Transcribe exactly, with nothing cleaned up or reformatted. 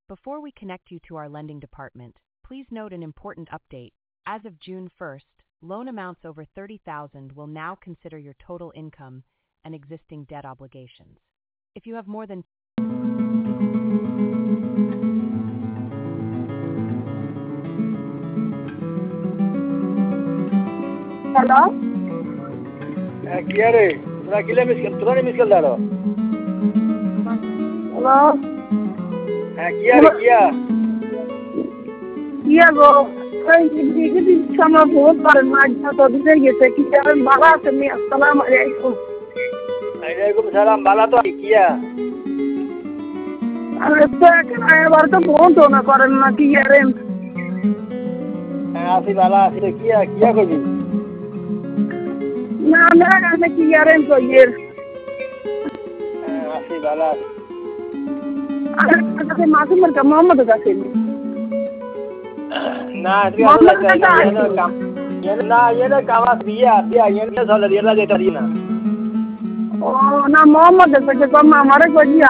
Before we connect you to our lending department, please note an important update. As of June first, loan amounts over thirty thousand will now consider your total income and existing debt obligations. If you have more than Hello? Eh, chi eri? Tra chi lei mi scaldò? Tu non mi scaldò? Hello? Eh, chi eri? Chi è? Iya go, kai digi di sama बहुत बार ना तो दिखे ये से कि यार बाला से मैं अस्सलाम वालेकुम वालेकुम सलाम बाला तो কি है? अरे तो क्या बार तो बहुत होना करें ना कि यार আসি বালা আসি কি কি করবি ना मेरा कहने कि यार तो ये আসি বালা अरे तो मासूम का मोहम्मद का से না তুই আলো চাই না এনে কাম এনে না এনে কাম বিয়া বিয়া এনে চলে রিলা যেটা দিনা ओ ना मोहम्मद का के कम हमारे को जी